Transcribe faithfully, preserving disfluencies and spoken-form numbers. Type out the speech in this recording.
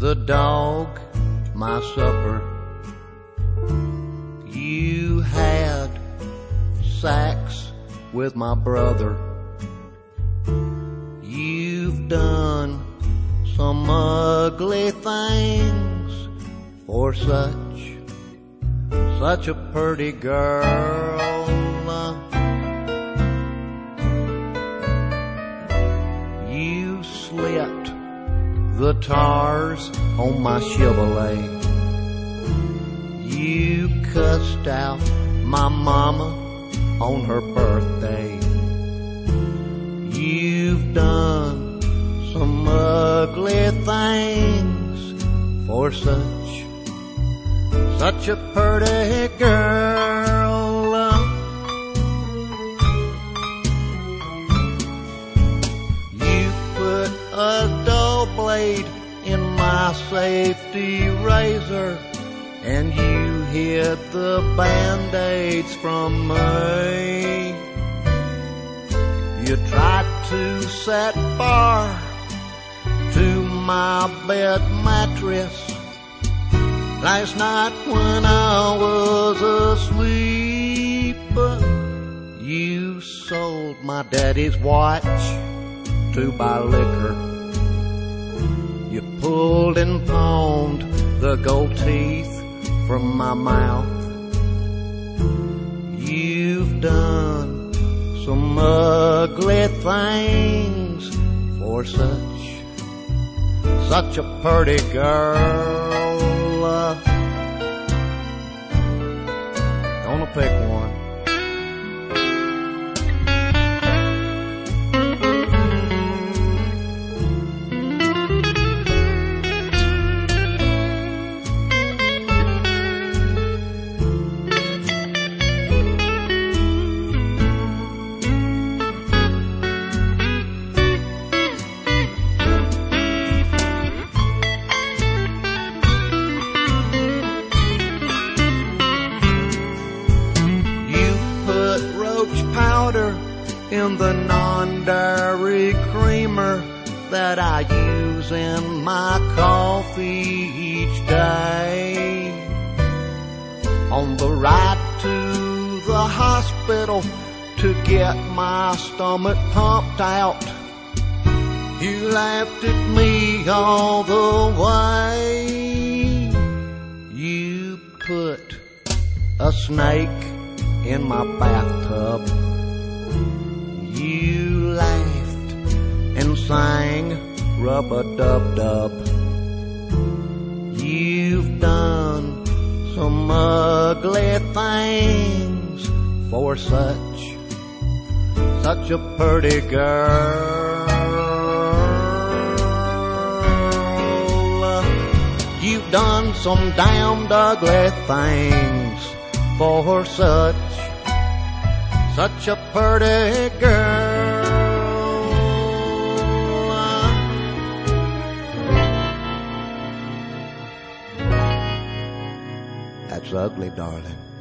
the dog my supper. You had sex with my brother. You've done some ugly things for such, such a pretty girl. You slit the tires on my Chevrolet. You cussed out my mama on her birthday. You've done some ugly things for such, such a pretty girl. You put a dull blade in my safety razor, and you hid the Band-Aids from me. You tried to set fire to my bed mattress last night when I was asleep. You sold my daddy's watch to buy liquor. You pulled and pawned the gold teeth from my mouth. You've done some ugly things for such, such a pretty girl. Gonna pick one. Powder in the non-dairy creamer that I use in my coffee each day. On the ride to the hospital to get my stomach pumped out, you laughed at me all the way. You put a snake in my bathtub. You laughed and sang rub-a-dub-dub. You've done some ugly things for such, such a pretty girl. You've done some damned ugly things for such, such a pretty girl. That's ugly, darling.